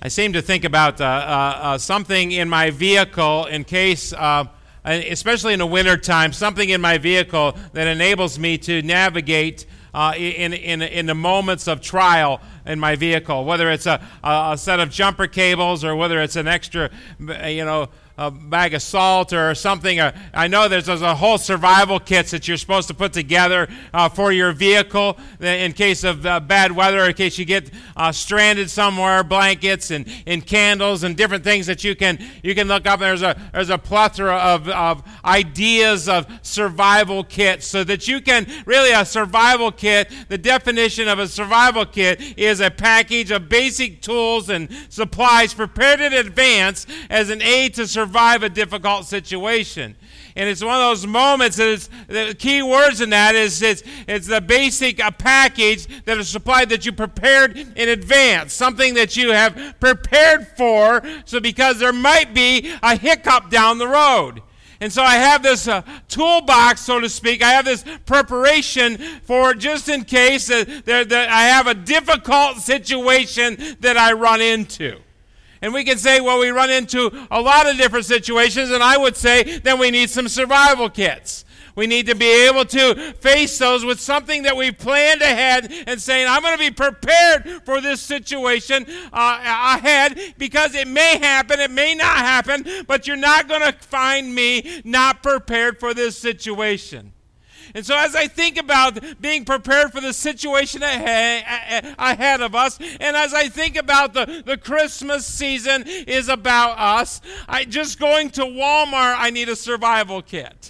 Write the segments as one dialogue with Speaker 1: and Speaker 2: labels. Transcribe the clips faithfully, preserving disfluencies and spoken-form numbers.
Speaker 1: I seem to think about uh, uh, uh, something in my vehicle in case, uh, especially in the wintertime, something in my vehicle that enables me to navigate uh, in, in, in the moments of trial in my vehicle, whether it's a, a set of jumper cables or whether it's an extra, you know, a bag of salt or something. Uh, I know there's, there's a whole survival kits that you're supposed to put together uh, for your vehicle in case of uh, bad weather, in case you get uh, stranded somewhere, blankets and, and candles and different things that you can you can look up. There's a there's a plethora of, of ideas of survival kits so that you can really, a survival kit, the definition of a survival kit is a package of basic tools and supplies prepared in advance as an aid to survival. survive a difficult situation. And it's one of those moments that is, the key words in that is it's, it's the basic a package that is supplied that you prepared in advance, something that you have prepared for, so because there might be a hiccup down the road. And so I have this uh, toolbox, so to speak. I have this preparation for just in case that, that, that I have a difficult situation that I run into. And we can say, well, we run into a lot of different situations, and I would say then we need some survival kits. We need to be able to face those with something that we've planned ahead and saying, I'm going to be prepared for this situation uh, ahead because it may happen, it may not happen, but you're not going to find me not prepared for this situation. And so as I think about being prepared for the situation ahead of us, and as I think about the, the Christmas season is about us, I just going to Walmart, I need a survival kit.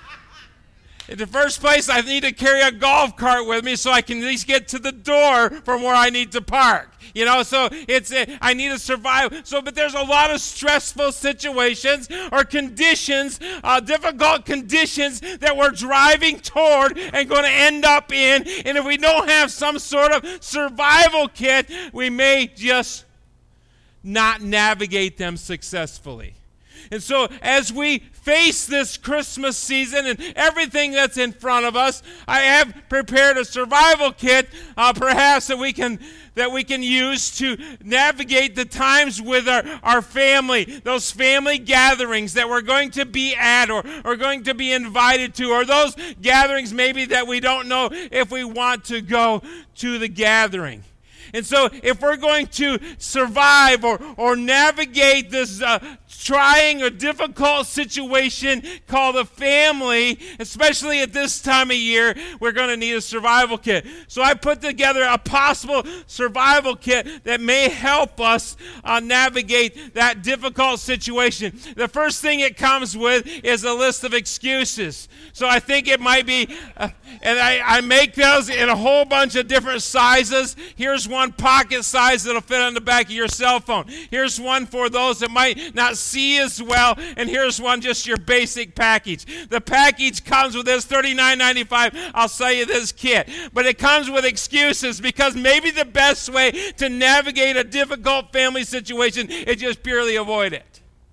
Speaker 1: In the first place, I need to carry a golf cart with me so I can at least get to the door from where I need to park. You know, so it's uh, I need to survive. So, but there's a lot of stressful situations or conditions, uh, difficult conditions that we're driving toward and going to end up in. And if we don't have some sort of survival kit, we may just not navigate them successfully. And so as we face this Christmas season and everything that's in front of us, I have prepared a survival kit, uh, perhaps that we can that we can use to navigate the times with our, our family, those family gatherings that we're going to be at or, or going to be invited to, or those gatherings maybe that we don't know if we want to go to the gathering. And so if we're going to survive or, or navigate this uh, trying or difficult situation called a family, especially at this time of year, we're going to need a survival kit. So I put together a possible survival kit that may help us uh, navigate that difficult situation. The first thing it comes with is a list of excuses. So I think it might be, uh, and I, I make those in a whole bunch of different sizes. Here's one. One pocket size that'll fit on the back of your cell phone. Here's one for those that might not see as well, and here's one just your basic package. The package comes with this thirty-nine ninety-five. I'll sell you this kit, but it comes with excuses because maybe the best way to navigate a difficult family situation is just purely avoid it.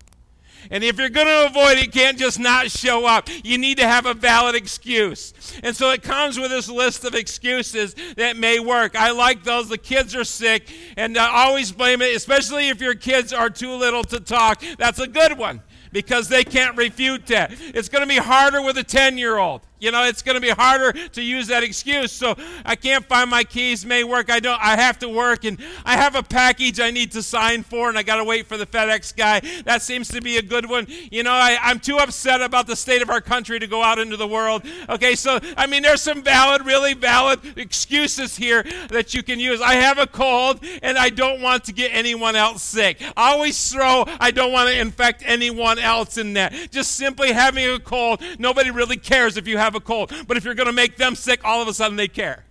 Speaker 1: And if you're going to avoid it, you can't just not show up. You need to have a valid excuse. And so it comes with this list of excuses that may work. I like those. The kids are sick, and uh, always blame it, especially if your kids are too little to talk. That's a good one because they can't refute that. It's going to be harder with a ten-year-old. You know, it's going to be harder to use that excuse. So I can't find my keys, may work. I don't. I have to work, and I have a package I need to sign for, and I got to wait for the FedEx guy. That seems to be a good one. You know, I, I'm too upset about the state of our country to go out into the world. Okay, so, I mean, there's some valid, really valid excuses here that you can use. I have a cold, and I don't want to get anyone else sick. I always throw, I don't want to infect anyone else in that. Just simply having a cold, nobody really cares if you have a cold. But if you're going to make them sick, all of a sudden they care.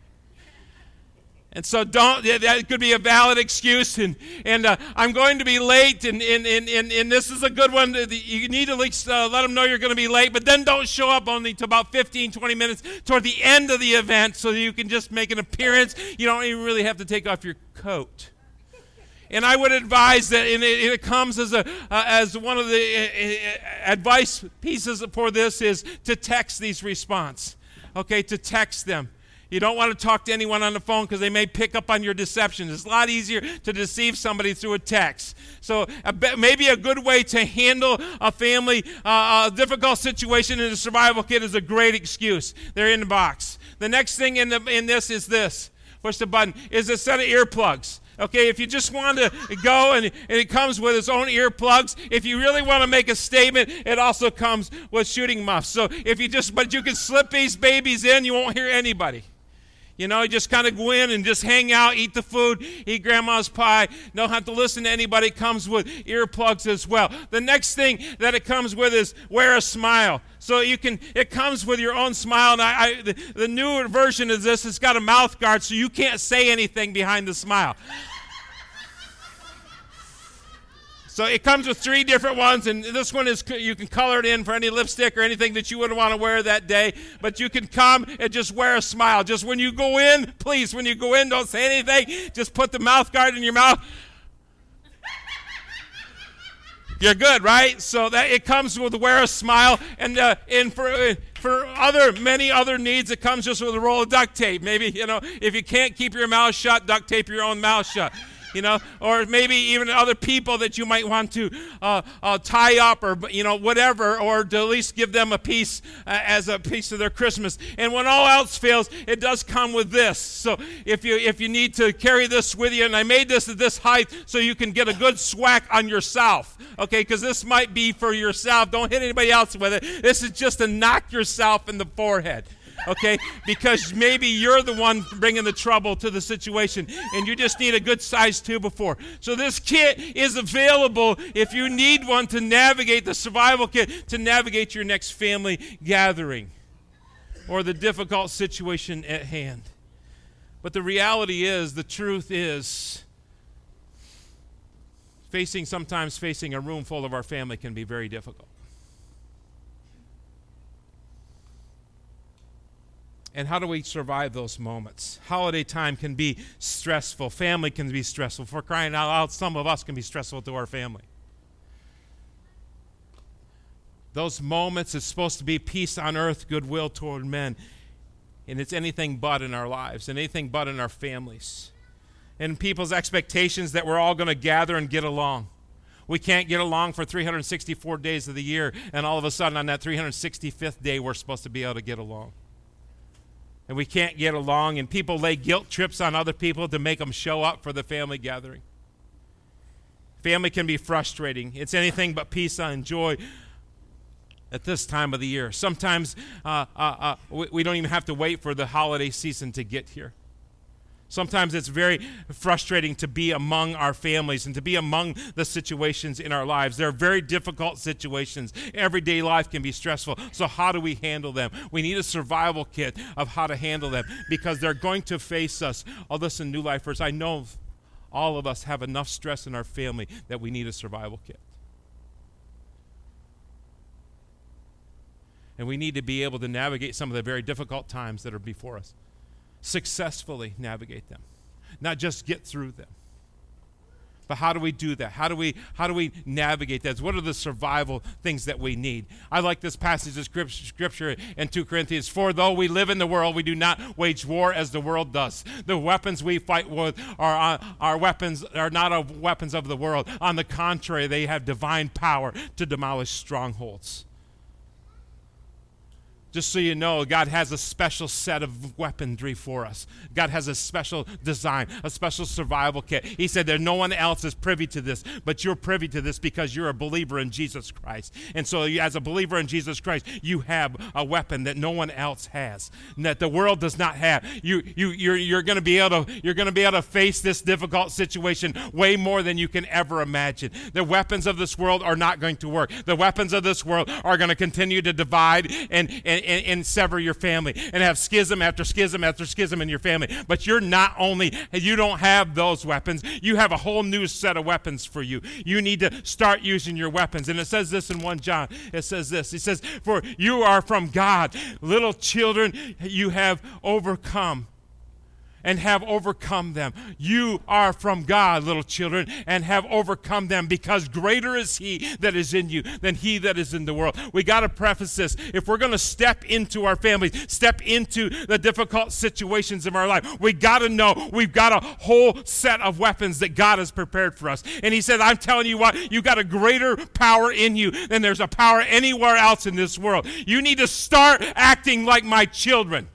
Speaker 1: And so don't, that could be a valid excuse. And, and uh, I'm going to be late, and, and, and, and, and this is a good one. You need to at least uh, let them know you're going to be late, but then don't show up only to about fifteen, twenty minutes toward the end of the event so that you can just make an appearance. You don't even really have to take off your coat. And I would advise that, and it, it comes as a uh, as one of the uh, advice pieces for this is to text these response. Okay, to text them. You don't want to talk to anyone on the phone because they may pick up on your deception. It's a lot easier to deceive somebody through a text. So a be- maybe a good way to handle a family, uh, a difficult situation in a survival kit is a great excuse. They're in the box. The next thing in, the, in this is this. Push the button. Is a set of earplugs. Okay, if you just want to go and, and it comes with its own earplugs. If you really want to make a statement, it also comes with shooting muffs. So if you just, but you can slip these babies in, you won't hear anybody. You know, you just kind of go in and just hang out, eat the food, eat grandma's pie. Don't have to listen to anybody. It comes with earplugs as well. The next thing that it comes with is wear a smile. So you can, it comes with your own smile. And I, I the, the newer version of this, it's got a mouth guard, so you can't say anything behind the smile. So it comes with three different ones, and this one is, you can color it in for any lipstick or anything that you wouldn't want to wear that day, but you can come and just wear a smile. Just when you go in, please, when you go in, don't say anything. Just put the mouth guard in your mouth. You're good, right? So that it comes with wear a smile, and uh, and for uh, for other many other needs, it comes just with a roll of duct tape. Maybe, you know, if you can't keep your mouth shut, duct tape your own mouth shut. You know, or maybe even other people that you might want to uh, uh, tie up, or, you know, whatever, or to at least give them a piece uh, as a piece of their Christmas. And when all else fails, it does come with this. So if you if you need to carry this with you, and I made this at this height so you can get a good swack on yourself, okay, because this might be for yourself. Don't hit anybody else with it. This is just to knock yourself in the forehead. Okay, because maybe you're the one bringing the trouble to the situation, and you just need a good size two before. So this kit is available if you need one to navigate, the survival kit, to navigate your next family gathering or the difficult situation at hand. But the reality is, the truth is, facing, sometimes facing a room full of our family can be very difficult. And how do we survive those moments? Holiday time can be stressful. Family can be stressful. For crying out loud, some of us can be stressful to our family. Those moments, it's supposed to be peace on earth, goodwill toward men. And it's anything but in our lives, and anything but in our families. And people's expectations that we're all going to gather and get along. We can't get along for three hundred sixty-four days of the year, and all of a sudden on that three hundred sixty-fifth day, we're supposed to be able to get along. And we can't get along, and people lay guilt trips on other people to make them show up for the family gathering. Family can be frustrating. It's anything but peace and joy at this time of the year. Sometimes uh, uh, uh, we, we don't even have to wait for the holiday season to get here. Sometimes it's very frustrating to be among our families and to be among the situations in our lives. They're very difficult situations. Everyday life can be stressful. So how do we handle them? We need a survival kit of how to handle them, because they're going to face us. Oh, listen, New Lifers, I know all of us have enough stress in our family that we need a survival kit. And we need to be able to navigate some of the very difficult times that are before us. Successfully navigate them, not just get through them. But how do we do that? How do we how do we navigate that? What are the survival things that we need? I like this passage of scripture in Second Corinthians. For though we live in the world, we do not wage war as the world does. The weapons we fight with are our weapons are not of weapons of the world. On the contrary, they have divine power to demolish strongholds. Just so you know, God has a special set of weaponry for us. God has a special design, a special survival kit. He said that no one else is privy to this, but you're privy to this because you're a believer in Jesus Christ. And so as a believer in Jesus Christ, you have a weapon that no one else has, and that the world does not have. You, you, you're, you're going to be able to, you're going to be able to face this difficult situation way more than you can ever imagine. The weapons of this world are not going to work. The weapons of this world are going to continue to divide and, and And, and sever your family and have schism after schism after schism in your family. But you're not only, you don't have those weapons, you have a whole new set of weapons for you. You need to start using your weapons. And it says this in First John. It says this. It says, for you are from God. Little children, you have overcome. and have overcome them. You are from God, little children, and have overcome them, because greater is he that is in you than he that is in the world. We got to preface this. If we're going to step into our families, step into the difficult situations of our life, we got to know we've got a whole set of weapons that God has prepared for us. And he said, I'm telling you what, you got a greater power in you than there's a power anywhere else in this world. You need to start acting like my children.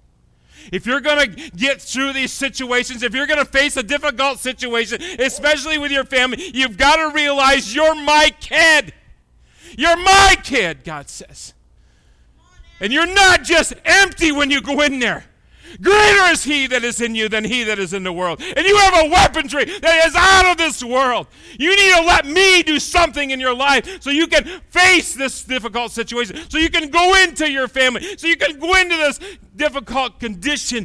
Speaker 1: If you're going to get through these situations, if you're going to face a difficult situation, especially with your family, you've got to realize you're my kid. You're my kid, God says. And you're not just empty when you go in there. Greater is he that is in you than he that is in the world. And you have a weaponry that is out of this world. You need to let me do something in your life so you can face this difficult situation, so you can go into your family, so you can go into this difficult condition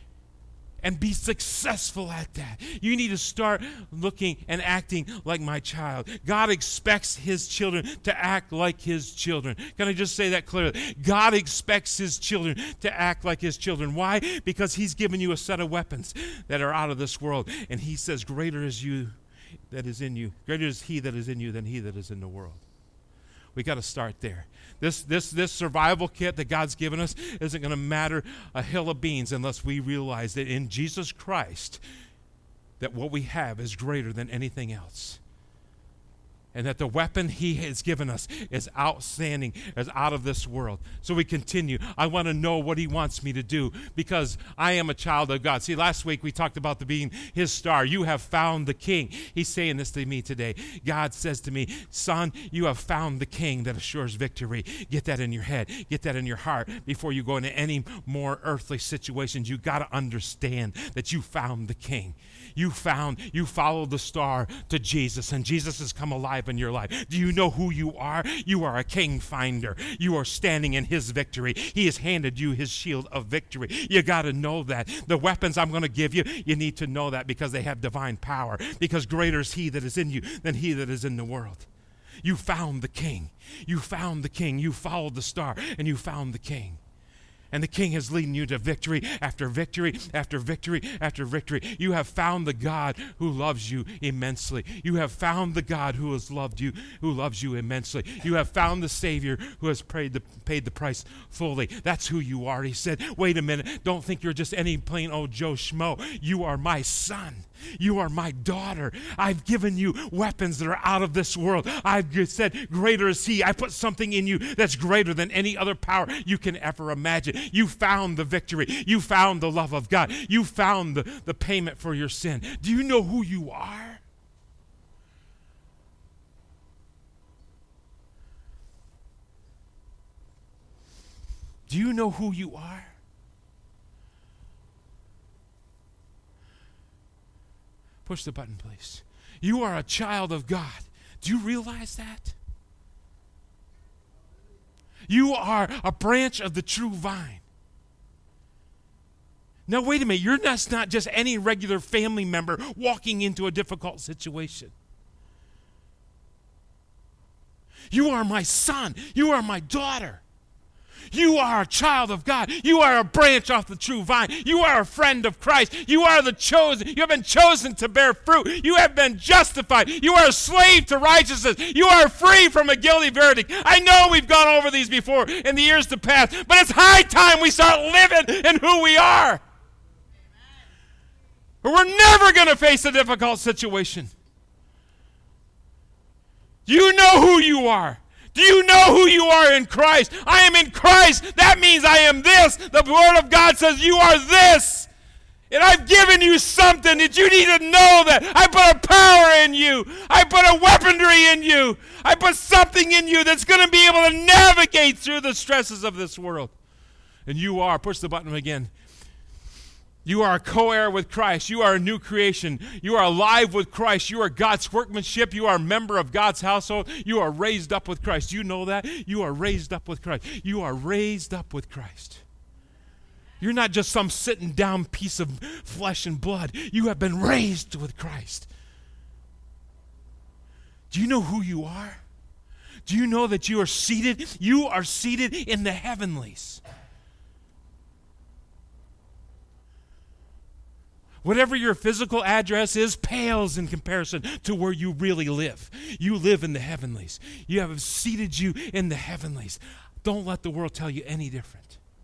Speaker 1: and be successful at that. You need to start looking and acting like my child. God expects his children to act like his children. Can I just say that clearly? God expects his children to act like his children. Why? Because he's given you a set of weapons that are out of this world. And he says, greater is you that is in you. Greater is he that is in you than he that is in the world. We got to start there. This, this, this survival kit that God's given us isn't going to matter a hill of beans unless we realize that in Jesus Christ, that what we have is greater than anything else. And that the weapon he has given us is outstanding, is out of this world. So we continue. I want to know what he wants me to do because I am a child of God. See, last week we talked about the being his star. You have found the king. He's saying this to me today. God says to me, son, you have found the king that assures victory. Get that in your head. Get that in your heart before you go into any more earthly situations. You got to understand that you found the king. You found, you followed the star to Jesus, and Jesus has come alive in your life. Do you know who you are? You are a king finder. You are standing in his victory. He has handed you his shield of victory. You got to know that. The weapons I'm going to give you, you need to know that because they have divine power. Because greater is he that is in you than he that is in the world. You found the king. You found the king. You followed the star, and you found the king. And the king is leading you to victory after victory after victory after victory. You have found the God who loves you immensely. You have found the God who has loved you, who loves you immensely. You have found the Savior who has paid the, paid the price fully. That's who you are. He said, wait a minute, don't think you're just any plain old Joe Schmo. You are my son. You are my daughter. I've given you weapons that are out of this world. I've said, greater is he. I put something in you that's greater than any other power you can ever imagine. You found the victory. You found the love of God. You found the, the payment for your sin. Do you know who you are? Do you know who you are? Push the button, please. You are a child of God. Do you realize that? You are a branch of the true vine. Now, wait a minute. You're not, not just any regular family member walking into a difficult situation. You are my son. You are my daughter. You are a child of God. You are a branch off the true vine. You are a friend of Christ. You are the chosen. You have been chosen to bear fruit. You have been justified. You are a slave to righteousness. You are free from a guilty verdict. I know we've gone over these before in the years to pass, but it's high time we start living in who we are. Or we're never going to face a difficult situation. You know who you are. Do you know who you are in Christ? I am in Christ. That means I am this. The Word of God says you are this. And I've given you something that you need to know that. I put a power in you. I put a weaponry in you. I put something in you that's going to be able to navigate through the stresses of this world. And you are. Push the button again. You are a co-heir with Christ. You are a new creation. You are alive with Christ. You are God's workmanship. You are a member of God's household. You are raised up with Christ. Do you know that? You are raised up with Christ. You are raised up with Christ. You're not just some sitting down piece of flesh and blood. You have been raised with Christ. Do you know who you are? Do you know that you are seated? You are seated in the heavenlies. Whatever your physical address is pales in comparison to where you really live. You live in the heavenlies. You have seated you in the heavenlies. Don't let the world tell you any different.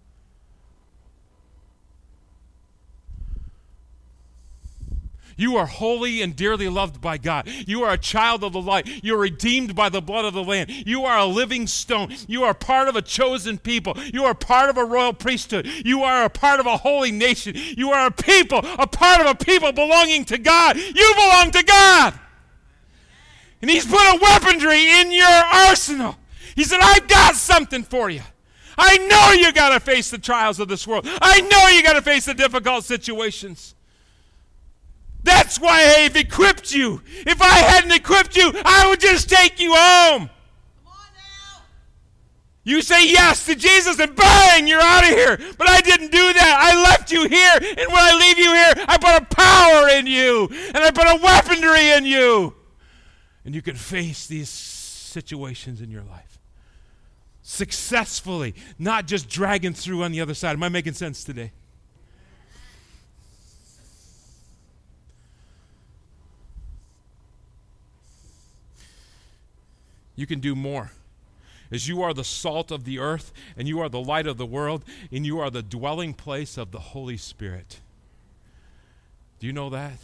Speaker 1: You are holy and dearly loved by God. You are a child of the light. You are redeemed by the blood of the Lamb. You are a living stone. You are part of a chosen people. You are part of a royal priesthood. You are a part of a holy nation. You are a people, a part of a people belonging to God. You belong to God. And He's put a weaponry in your arsenal. He said, I've got something for you. I know you got to face the trials of this world. I know you got to face the difficult situations. That's why I've equipped you. If I hadn't equipped you, I would just take you home. Come on now. You say yes to Jesus and bang, you're out of here. But I didn't do that. I left you here. And when I leave you here, I put a power in you. And I put a weaponry in you. And you can face these situations in your life successfully, not just dragging through on the other side. Am I making sense today? You can do more. As you are the salt of the earth, and you are the light of the world, and you are the dwelling place of the Holy Spirit. Do you know that?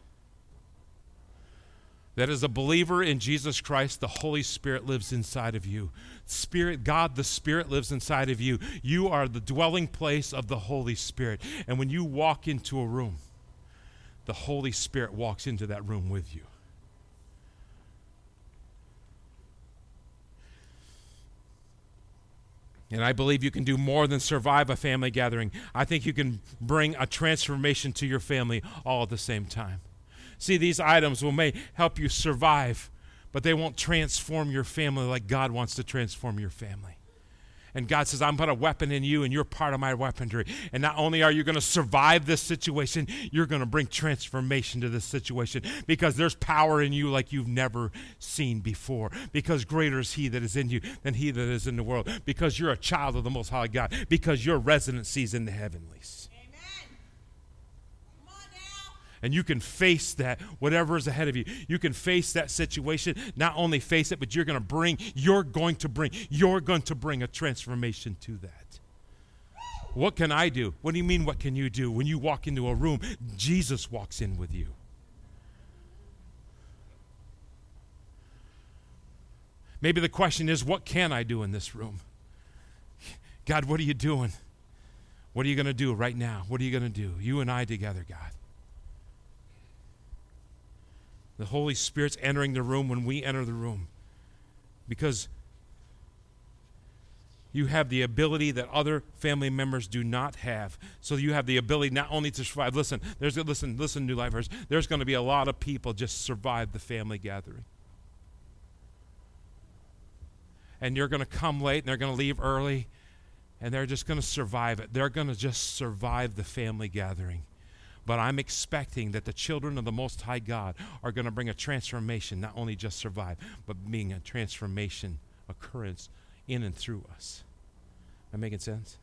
Speaker 1: That as a believer in Jesus Christ, the Holy Spirit lives inside of you. Spirit, God, the Spirit lives inside of you. You are the dwelling place of the Holy Spirit. And when you walk into a room, the Holy Spirit walks into that room with you. And I believe you can do more than survive a family gathering. I think you can bring a transformation to your family all at the same time. See, these items will may help you survive, but they won't transform your family like God wants to transform your family. And God says, I'm put a weapon in you, and you're part of my weaponry. And not only are you going to survive this situation, you're going to bring transformation to this situation because there's power in you like you've never seen before. Because greater is He that is in you than he that is in the world. Because you're a child of the Most High God. Because your residency is in the heavenlies. And you can face that, whatever is ahead of you. You can face that situation, not only face it, but you're going to bring, you're going to bring, you're going to bring a transformation to that. What can I do? What do you mean, what can you do? When you walk into a room, Jesus walks in with you. Maybe the question is, what can I do in this room? God, what are you doing? What are you going to do right now? What are you going to do? You and I together, God. The Holy Spirit's entering the room when we enter the room because you have the ability that other family members do not have. So you have the ability not only to survive. Listen, there's listen, listen, New Lifers. There's going to be a lot of people just survive the family gathering. And you're going to come late and they're going to leave early and they're just going to survive it. They're going to just survive the family gathering. But I'm expecting that the children of the Most High God are going to bring a transformation, not only just survive, but being a transformation occurrence in and through us. Am I making sense?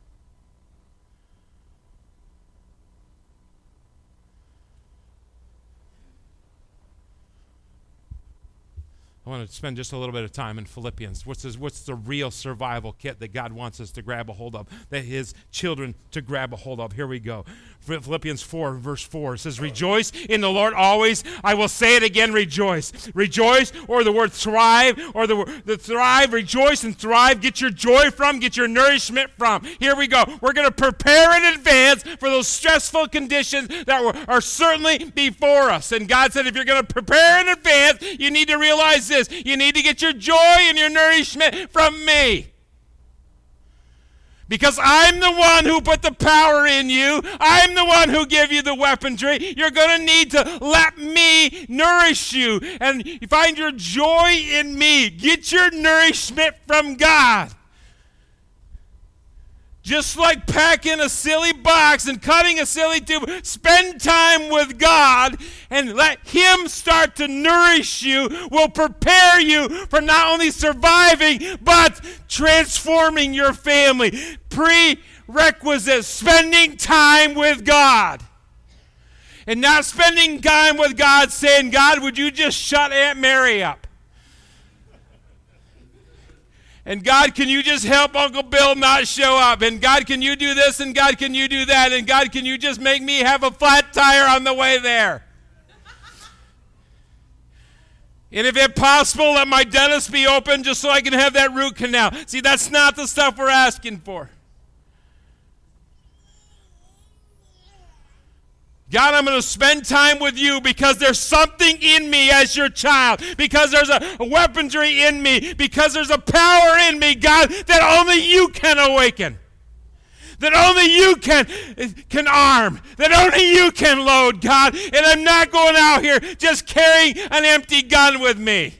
Speaker 1: I want to spend just a little bit of time in Philippians. What's, this, what's the real survival kit that God wants us to grab a hold of, that His children to grab a hold of? Here we go. Philippians four, verse four. It says, rejoice in the Lord always. I will say it again, rejoice. Rejoice, or the word thrive, or the, the thrive, rejoice and thrive. Get your joy from, get your nourishment from. Here we go. We're going to prepare in advance for those stressful conditions that were, are certainly before us. And God said, if you're going to prepare in advance, you need to realize this. You need to get your joy and your nourishment from me. Because I'm the one who put the power in you. I'm the one who gave you the weaponry. You're going to need to let me nourish you. And find your joy in me. Get your nourishment from God. Just like packing a silly box and cutting a silly tube, spend time with God and let Him start to nourish you, will prepare you for not only surviving, but transforming your family. Prerequisite, spending time with God. And not spending time with God saying, God, would you just shut Aunt Mary up? And God, can you just help Uncle Bill not show up? And God, can you do this? And God, can you do that? And God, can you just make me have a flat tire on the way there? And if it's possible, let my dentist be open just so I can have that root canal. See, that's not the stuff we're asking for. God, I'm going to spend time with you because there's something in me as your child, because there's a, a weaponry in me, because there's a power in me, God, that only you can awaken, that only you can, can arm, that only you can load, God. And I'm not going out here just carrying an empty gun with me.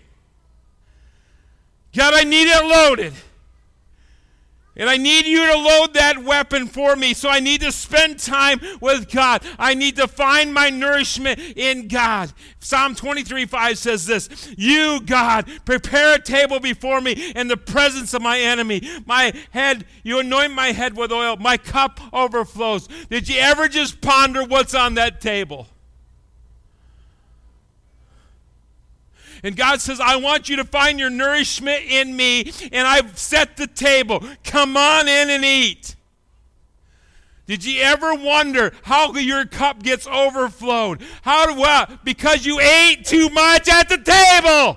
Speaker 1: God, I need it loaded. And I need you to load that weapon for me. So I need to spend time with God. I need to find my nourishment in God. Psalm twenty-three five says this, you, God, prepare a table before me in the presence of my enemy. My head, you anoint my head with oil. My cup overflows. Did you ever just ponder what's on that table? And God says, I want you to find your nourishment in me, and I've set the table. Come on in and eat. Did you ever wonder how your cup gets overflowed? How do what? Because you ate too much at the table.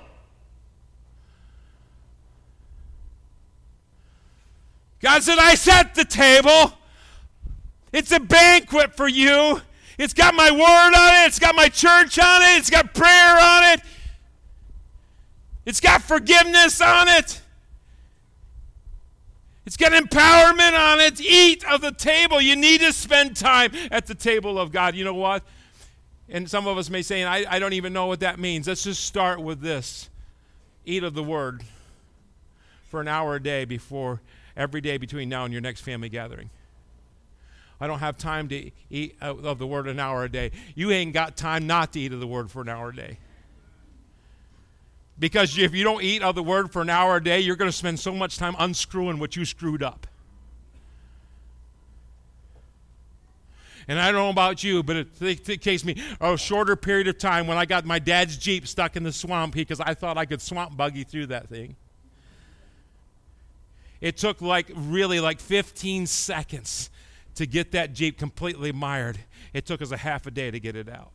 Speaker 1: God said, I set the table. It's a banquet for you. It's got my word on it. It's got my church on it. It's got prayer on it. It's got forgiveness on it. It's got empowerment on it. Eat of the table. You need to spend time at the table of God. You know what? And some of us may say, I, I don't even know what that means. Let's just start with this. Eat of the Word for an hour a day before, every day between now and your next family gathering. I don't have time to eat of the Word an hour a day. You ain't got time not to eat of the Word for an hour a day. Because if you don't eat of the Word for an hour a day, you're going to spend so much time unscrewing what you screwed up. And I don't know about you, but it, it, it takes me a shorter period of time when I got my dad's Jeep stuck in the swamp because I thought I could swamp buggy through that thing. It took like really like fifteen seconds to get that Jeep completely mired. It took us a half a day to get it out.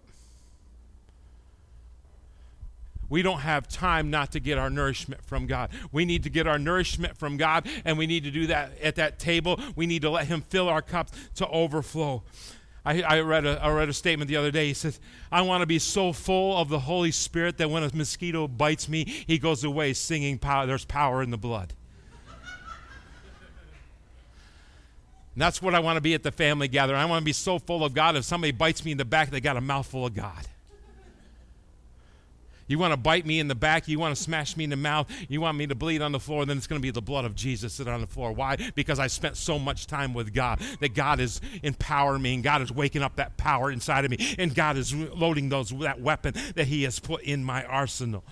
Speaker 1: We don't have time not to get our nourishment from God. We need to get our nourishment from God, and we need to do that at that table. We need to let Him fill our cups to overflow. I, I, read a, I read a statement the other day. He says, I want to be so full of the Holy Spirit that when a mosquito bites me, he goes away singing, power, there's power in the blood. And that's what I want to be at the family gathering. I want to be so full of God, if somebody bites me in the back, they got a mouthful of God. You want to bite me in the back, you want to smash me in the mouth, you want me to bleed on the floor, then it's going to be the blood of Jesus sitting on the floor. Why? Because I spent so much time with God, that God is empowering me, and God is waking up that power inside of me, and God is loading those that weapon that He has put in my arsenal.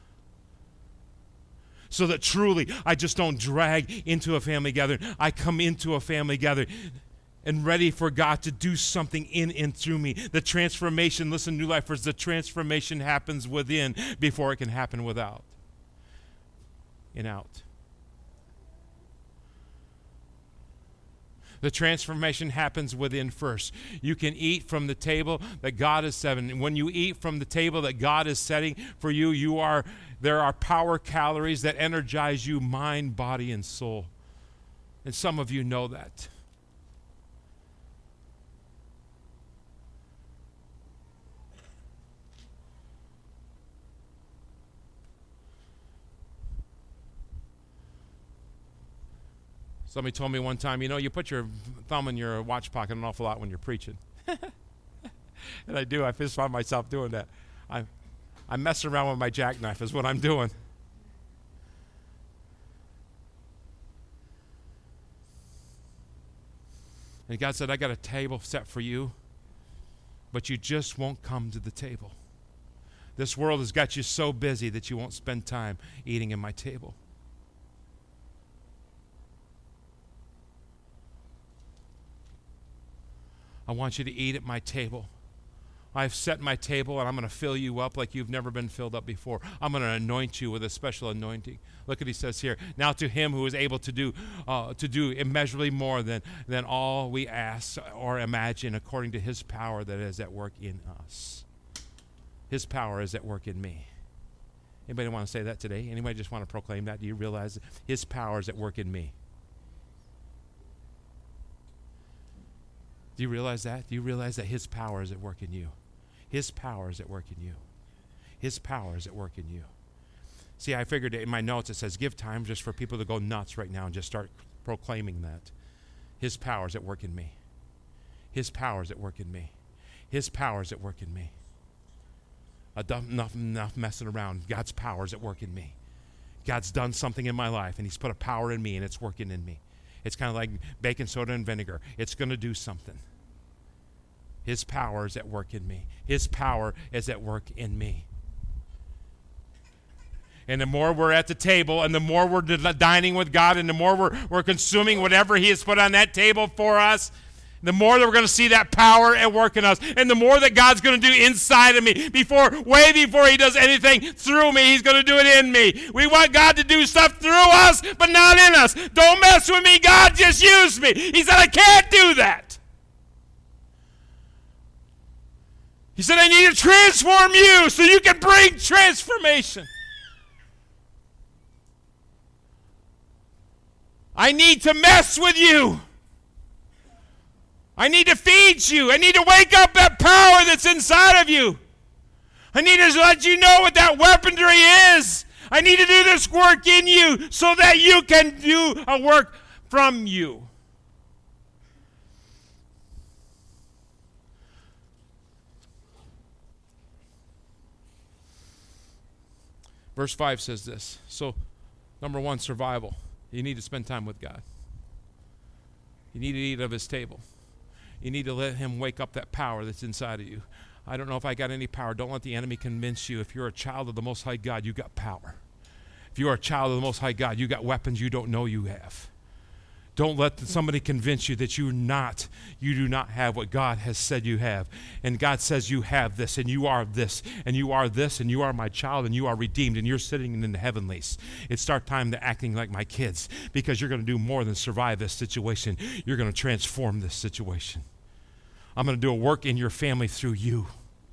Speaker 1: So that truly, I just don't drag into a family gathering. I come into a family gathering and ready for God to do something in and through me. The transformation, listen, New Lifers, the transformation happens within before it can happen without and out. The transformation happens within first. You can eat from the table that God is setting. When you eat from the table that God is setting for you, you are there are power calories that energize you, mind, body, and soul. And some of you know that. Somebody told me one time, you know, you put your thumb in your watch pocket an awful lot when you're preaching. And I do. I just find myself doing that. I, I'm messing around with my jackknife is what I'm doing. And God said, I got a table set for you, but you just won't come to the table. This world has got you so busy that you won't spend time eating at my table. I want you to eat at my table I've set my table, and I'm going to fill you up like you've never been filled up before. I'm going to anoint you with a special anointing. Look what he says here. Now to him who is able to do uh, to do immeasurably more than, than all we ask or imagine, according to his power that is at work in us. His power is at work in me. Anybody want to say that today? Anybody just want to proclaim that? Do you realize that his power is at work in me? Do you realize that? Do you realize that his power is at work in you? His power is at work in you. His power is at work in you. See, I figured in my notes it says give time just for people to go nuts right now and just start proclaiming that. His power is at work in me. His power is at work in me. His power is at work in me. Enough, enough messing around. God's power is at work in me. God's done something in my life, and he's put a power in me, and it's working in me. It's kind of like baking soda and vinegar. It's going to do something. His power is at work in me. His power is at work in me. And the more we're at the table, and the more we're dining with God, and the more we're, we're consuming whatever he has put on that table for us, the more that we're going to see that power at work in us. And the more that God's going to do inside of me, before, way before he does anything through me, he's going to do it in me. We want God to do stuff through us, but not in us. Don't mess with me, God, just use me. He said, I can't do that. He said, I need to transform you so you can bring transformation. I need to mess with you. I need to feed you. I need to wake up that power that's inside of you. I need to let you know what that weaponry is. I need to do this work in you so that you can do a work from you. Verse five says this. So, number one, survival. You need to spend time with God. You need to eat of his table. You need to let him wake up that power that's inside of you. I don't know if I got any power. Don't let the enemy convince you. If you're a child of the Most High God, you got power. If you are a child of the Most High God, you got weapons you don't know you have. Don't let somebody convince you that you're not, you do not have what God has said you have. And God says you have this, and you are this, and you are this, and you are my child, and you are redeemed, and you're sitting in the heavenlies. It's start time to acting like my kids, because you're going to do more than survive this situation. You're going to transform this situation. I'm going to do a work in your family through you.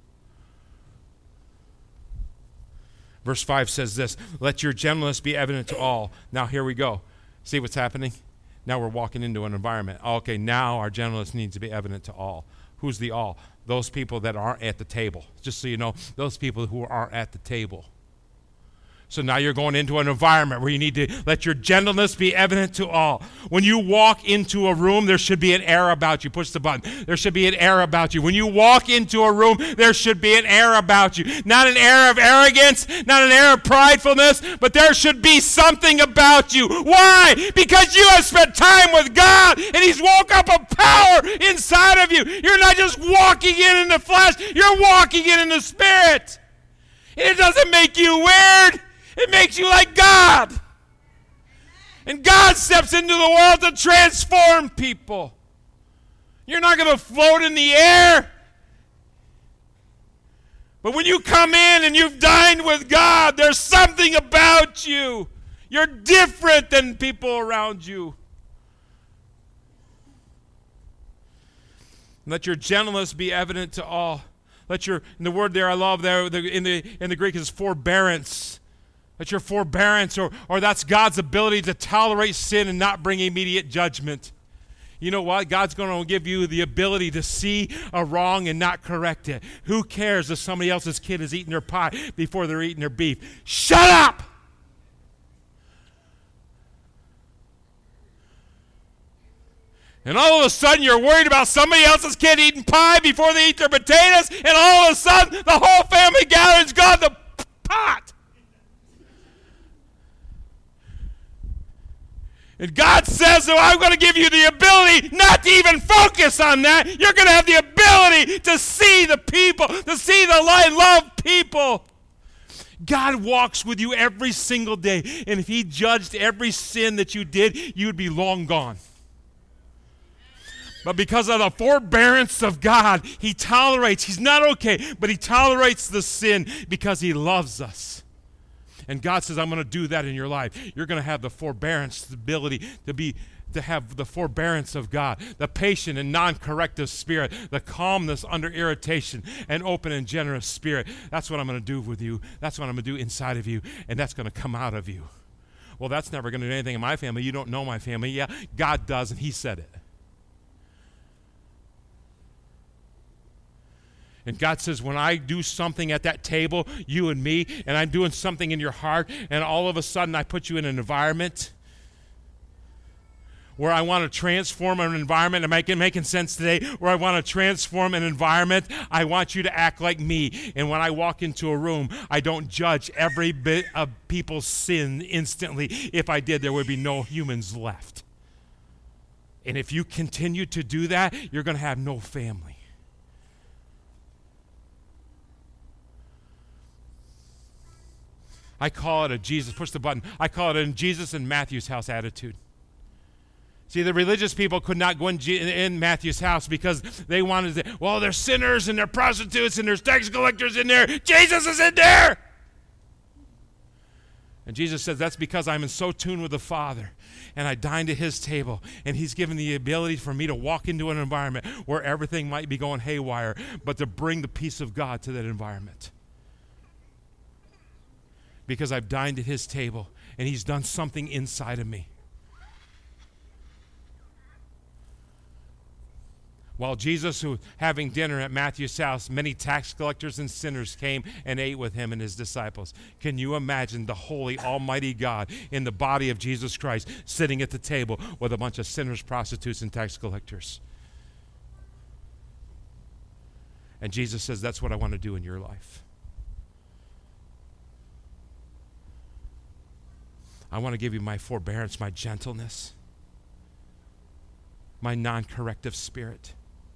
Speaker 1: Verse five says this, let your gentleness be evident to all. Now here we go. See what's happening? Now we're walking into an environment. Okay, now our gentleness needs to be evident to all. Who's the all? Those people that aren't at the table. Just so you know, those people who aren't at the table. So now you're going into an environment where you need to let your gentleness be evident to all. When you walk into a room, there should be an air about you. Push the button. There should be an air about you. When you walk into a room, there should be an air about you. Not an air of arrogance, not an air of pridefulness, but there should be something about you. Why? Because you have spent time with God, and he's woke up a power inside of you. You're not just walking in in the flesh, you're walking in in the spirit. And it doesn't make you weird. It makes you like God. And God steps into the world to transform people. You're not going to float in the air. But when you come in and you've dined with God, there's something about you. You're different than people around you. Let your gentleness be evident to all. Let your, and the word there I love there in the in the Greek is forbearance. Let your forbearance, or, or that's God's ability to tolerate sin and not bring immediate judgment. You know what? God's going to give you the ability to see a wrong and not correct it. Who cares if somebody else's kid is eating their pie before they're eating their beef? Shut up! And all of a sudden you're worried about somebody else's kid eating pie before they eat their potatoes, and all of a sudden the whole family gathering's gone the pot. And God says, oh, I'm going to give you the ability not to even focus on that. You're going to have the ability to see the people, to see the light, love people. God walks with you every single day. And if he judged every sin that you did, you would be long gone. But because of the forbearance of God, he tolerates. He's not okay, but he tolerates the sin because he loves us. And God says, I'm going to do that in your life. You're going to have the forbearance, the ability to be, to have the forbearance of God, the patient and non-corrective spirit, the calmness under irritation, and open and generous spirit. That's what I'm going to do with you. That's what I'm going to do inside of you, and that's going to come out of you. Well, that's never going to do anything in my family. You don't know my family. Yeah, God does, and he said it. And God says, when I do something at that table, you and me, and I'm doing something in your heart, and all of a sudden I put you in an environment where I want to transform an environment, am I making sense today? Where I want to transform an environment, I want you to act like me. And when I walk into a room, I don't judge every bit of people's sin instantly. If I did, there would be no humans left. And if you continue to do that, you're going to have no family. I call it a Jesus, push the button, I call it a Jesus in Matthew's house attitude. See, the religious people could not go in, G- in Matthew's house because they wanted to, well, there's sinners and there's prostitutes and there's tax collectors in there. Jesus is in there. And Jesus says, that's because I'm in so tune with the Father, and I dined at his table, and he's given the ability for me to walk into an environment where everything might be going haywire, but to bring the peace of God to that environment. Because I've dined at his table, and he's done something inside of me. While Jesus was having dinner at Matthew's house, many tax collectors and sinners came and ate with him and his disciples. Can you imagine the holy, almighty God in the body of Jesus Christ sitting at the table with a bunch of sinners, prostitutes, and tax collectors? And Jesus says, that's what I want to do in your life. I want to give you my forbearance, my gentleness, my non-corrective spirit.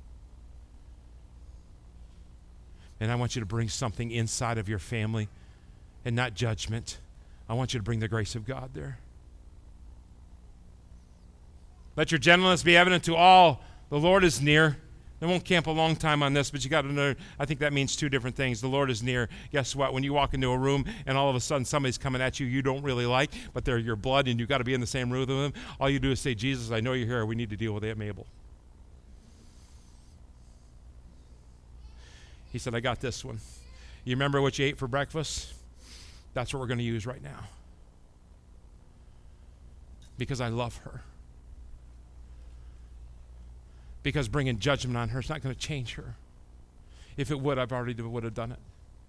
Speaker 1: And I want you to bring something inside of your family and not judgment. I want you to bring the grace of God there. Let your gentleness be evident to all. The Lord is near. I won't camp a long time on this, but you got to know, I think that means two different things. The Lord is near. Guess what? When you walk into a room and all of a sudden somebody's coming at you you don't really like, but they're your blood and you got to be in the same room with them, all you do is say, Jesus, I know you're here. We need to deal with Aunt Mabel. He said, I got this one. You remember what you ate for breakfast? That's what we're going to use right now. Because I love her. Because bringing judgment on her is not going to change her. If it would, I've already would have done it.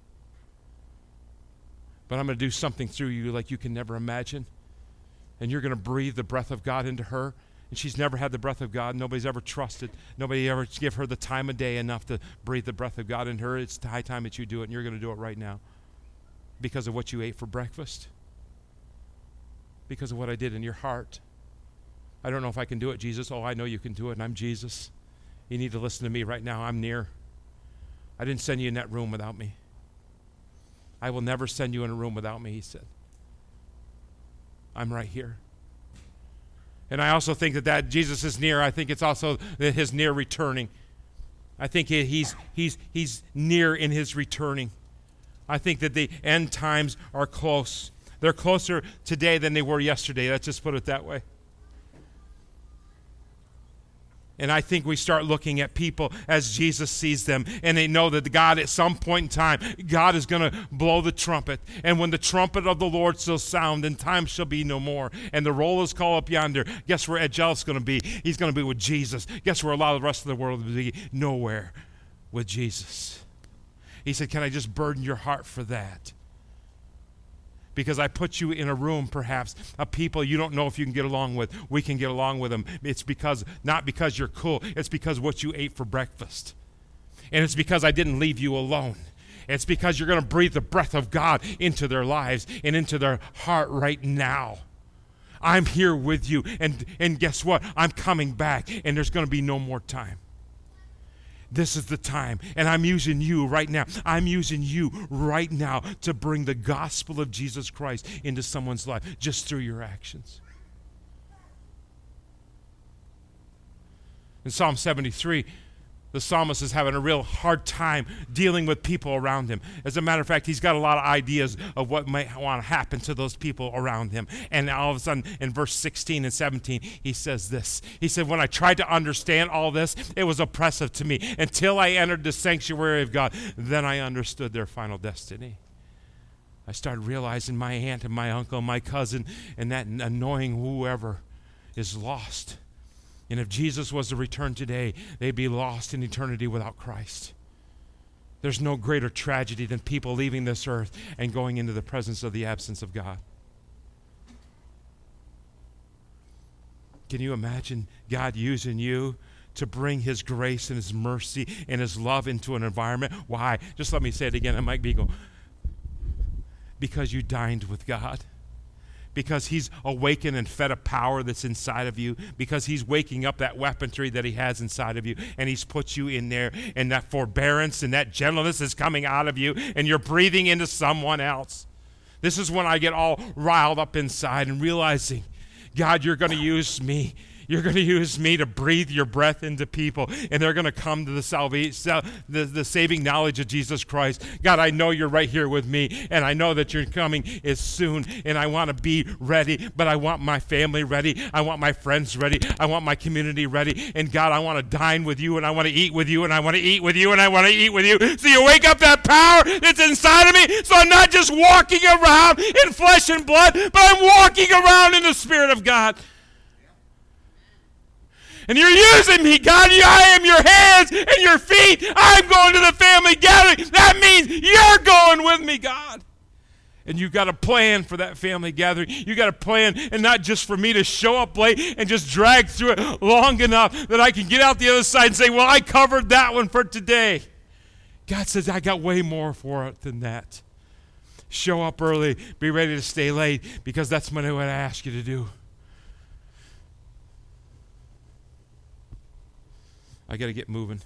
Speaker 1: But I'm going to do something through you like you can never imagine. And you're going to breathe the breath of God into her. And she's never had the breath of God. Nobody's ever trusted. Nobody ever give her the time of day enough to breathe the breath of God in her. It's high time that you do it, and you're going to do it right now. Because of what you ate for breakfast. Because of what I did in your heart. I don't know if I can do it, Jesus. Oh, I know you can do it, and I'm Jesus. You need to listen to me right now. I'm near. I didn't send you in that room without me. I will never send you in a room without me, he said. I'm right here. And I also think that, that Jesus is near. I think it's also that his near returning. I think he, he's, he's, he's near in his returning. I think that the end times are close. They're closer today than they were yesterday. Let's just put it that way. And I think we start looking at people as Jesus sees them, and they know that God, at some point in time, God is going to blow the trumpet. And when the trumpet of the Lord shall sound, then time shall be no more. And the roll is called up yonder. Guess where Ed Jealous is going to be? He's going to be with Jesus. Guess where a lot of the rest of the world will be? Nowhere with Jesus. He said, can I just burden your heart for that? Because I put you in a room, perhaps, of people you don't know if you can get along with. We can get along with them. It's because, not because you're cool. It's because what you ate for breakfast. And it's because I didn't leave you alone. It's because you're going to breathe the breath of God into their lives and into their heart right now. I'm here with you. And, and guess what? I'm coming back, and there's going to be no more time. This is the time, and I'm using you right now. I'm using you right now to bring the gospel of Jesus Christ into someone's life just through your actions. In Psalm seventy-three, the psalmist is having a real hard time dealing with people around him. As a matter of fact, he's got a lot of ideas of what might want to happen to those people around him. And all of a sudden, in verse sixteen and seventeen, he says this. He said, when I tried to understand all this, it was oppressive to me. Until I entered the sanctuary of God, then I understood their final destiny. I started realizing my aunt and my uncle, my cousin, and that annoying whoever is lost. And if Jesus was to return today, they'd be lost in eternity without Christ. There's no greater tragedy than people leaving this earth and going into the presence of the absence of God. Can you imagine God using you to bring his grace and his mercy and his love into an environment? Why? Just let me say it again. I might be going, because you dined with God. Because he's awakened and fed a power that's inside of you, because he's waking up that weaponry that he has inside of you, and he's put you in there, and that forbearance and that gentleness is coming out of you, and you're breathing into someone else. This is when I get all riled up inside and realizing, God, you're going to use me. You're going to use me to breathe your breath into people, and they're going to come to the salvation, the, the saving knowledge of Jesus Christ. God, I know you're right here with me, and I know that you're coming is soon, and I want to be ready, but I want my family ready. I want my friends ready. I want my community ready, and God, I want to dine with you, and I want to eat with you, and I want to eat with you, and I want to eat with you. So you wake up that power that's inside of me, so I'm not just walking around in flesh and blood, but I'm walking around in the Spirit of God. And you're using me, God. I am your hands and your feet. I'm going to the family gathering. That means you're going with me, God. And you've got a plan for that family gathering. You've got a plan, and not just for me to show up late and just drag through it long enough that I can get out the other side and say, well, I covered that one for today. God says, I got way more for it than that. Show up early. Be ready to stay late, because that's what I ask you to do. I got to get moving.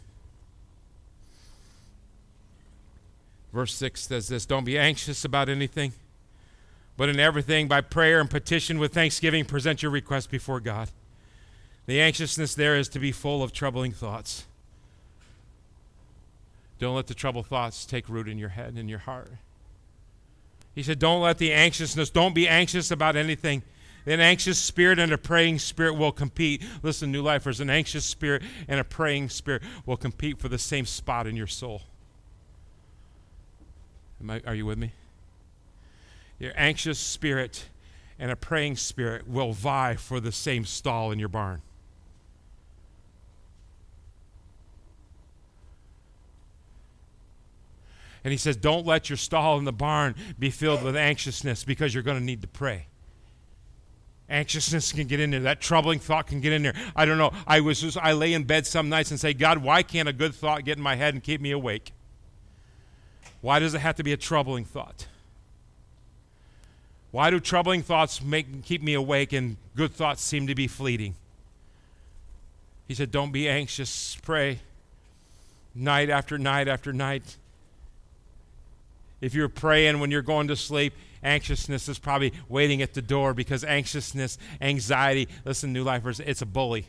Speaker 1: Verse six says this, don't be anxious about anything, but in everything by prayer and petition with thanksgiving present your request before God. The anxiousness there is to be full of troubling thoughts. Don't let the troubled thoughts take root in your head and in your heart. He said, don't let the anxiousness, don't be anxious about anything. An anxious spirit and a praying spirit will compete. Listen, New Lifers, an anxious spirit and a praying spirit will compete for the same spot in your soul. Am I, are you with me? Your anxious spirit and a praying spirit will vie for the same stall in your barn. And he says, don't let your stall in the barn be filled with anxiousness, because you're going to need to pray. Anxiousness can get in there. That troubling thought can get in there. I don't know. I was just, I lay in bed some nights and say, God, why can't a good thought get in my head and keep me awake? Why does it have to be a troubling thought? Why do troubling thoughts make keep me awake and good thoughts seem to be fleeting? He said, don't be anxious. Pray night after night after night. If you're praying when you're going to sleep, anxiousness is probably waiting at the door, because anxiousness, anxiety, listen, New Lifers, it's a bully.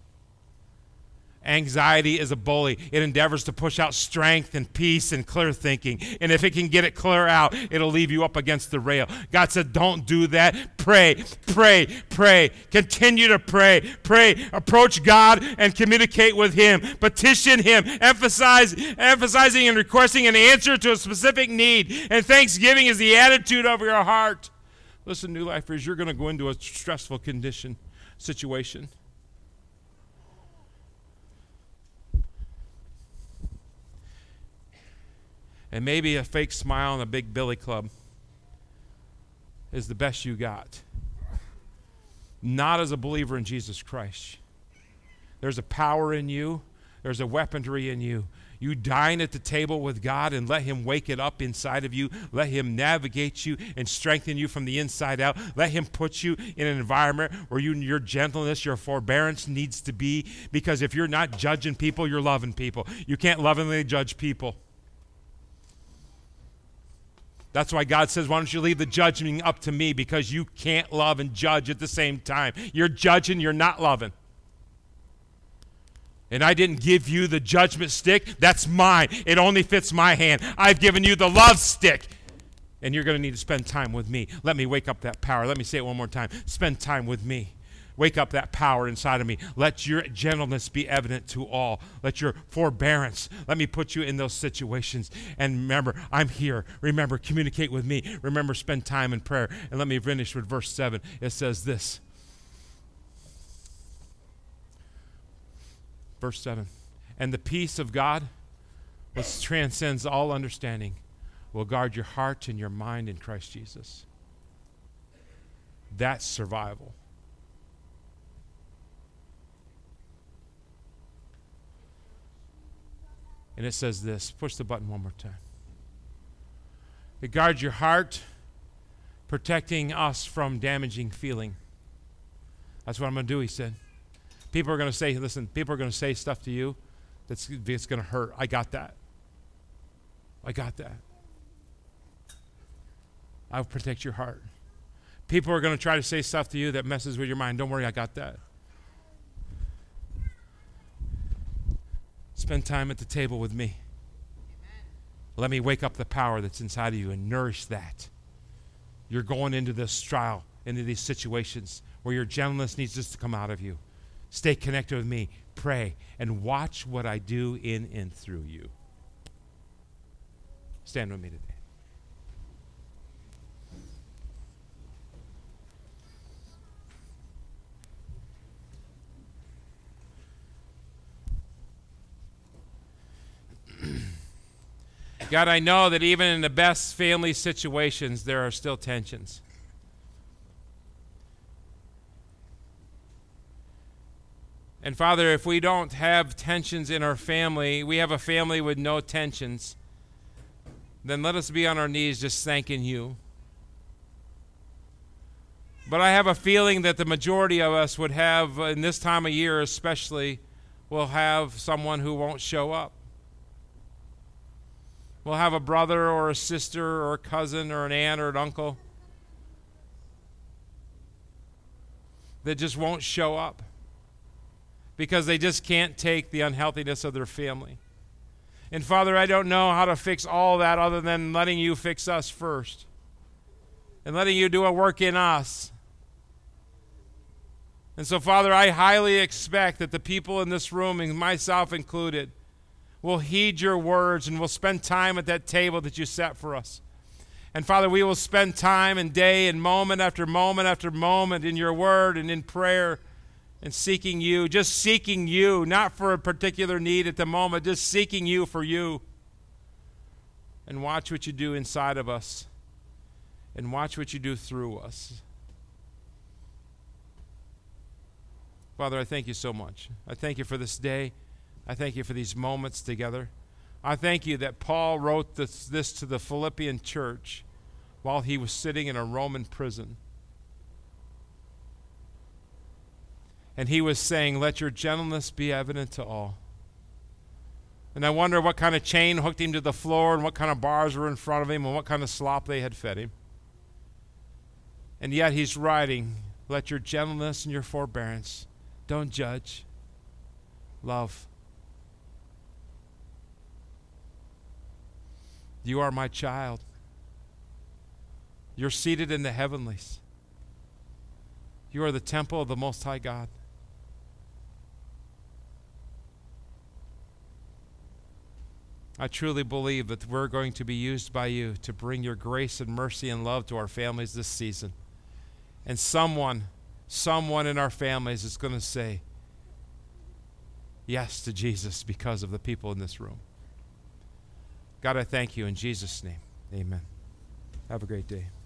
Speaker 1: Anxiety is a bully. It endeavors to push out strength and peace and clear thinking. And if it can get it clear out, it'll leave you up against the rail. God said, don't do that. Pray, pray, pray. Continue to pray. Pray. Approach God and communicate with him. Petition him. Emphasize, emphasizing and requesting an answer to a specific need. And thanksgiving is the attitude of your heart. Listen, New Lifers, you're going to go into a stressful condition, situation. And maybe a fake smile and a big billy club is the best you got. Not as a believer in Jesus Christ. There's a power in you. There's a weaponry in you. You dine at the table with God and let him wake it up inside of you. Let him navigate you and strengthen you from the inside out. Let him put you in an environment where you, your gentleness, your forbearance needs to be. Because if you're not judging people, you're loving people. You can't lovingly judge people. That's why God says, why don't you leave the judging up to me, because you can't love and judge at the same time. You're judging, you're not loving. And I didn't give you the judgment stick. That's mine. It only fits my hand. I've given you the love stick. And you're going to need to spend time with me. Let me wake up that power. Let me say it one more time. Spend time with me. Wake up that power inside of me. Let your gentleness be evident to all. Let your forbearance. Let me put you in those situations. And remember, I'm here. Remember, communicate with me. Remember, spend time in prayer. And let me finish with verse seven. It says this. Verse seven. And the peace of God, which transcends all understanding, will guard your heart and your mind in Christ Jesus. That's survival. And it says this. Push the button one more time. It guards your heart, protecting us from damaging feeling. That's what I'm going to do, he said. People are going to say, listen, people are going to say stuff to you that's it's going to hurt. I got that. I got that. I'll protect your heart. People are going to try to say stuff to you that messes with your mind. Don't worry, I got that. Spend time at the table with me. Amen. Let me wake up the power that's inside of you and nourish that. You're going into this trial, into these situations where your gentleness needs just to come out of you. Stay connected with me. Pray and watch what I do in and through you. Stand with me today. God, I know that even in the best family situations, there are still tensions. And Father, if we don't have tensions in our family, we have a family with no tensions, then let us be on our knees just thanking you. But I have a feeling that the majority of us would have, in this time of year especially, will have someone who won't show up. We'll have a brother or a sister or a cousin or an aunt or an uncle that just won't show up because they just can't take the unhealthiness of their family. And Father, I don't know how to fix all that other than letting you fix us first and letting you do a work in us. And so, Father, I highly expect that the people in this room, and myself included, will heed your words and will spend time at that table that you set for us. And Father, we will spend time and day and moment after moment after moment in your word and in prayer and seeking you, just seeking you, not for a particular need at the moment, just seeking you for you. And watch what you do inside of us and watch what you do through us. Father, I thank you so much. I thank you for this day. I thank you for these moments together. I thank you that Paul wrote this, this to the Philippian church while he was sitting in a Roman prison. And he was saying, let your gentleness be evident to all. And I wonder what kind of chain hooked him to the floor and what kind of bars were in front of him and what kind of slop they had fed him. And yet he's writing, let your gentleness and your forbearance, don't judge, love. You are my child. You're seated in the heavenlies. You are the temple of the Most High God. I truly believe that we're going to be used by you to bring your grace and mercy and love to our families this season. And someone, someone in our families is going to say yes to Jesus because of the people in this room. God, I thank you in Jesus' name. Amen. Have a great day.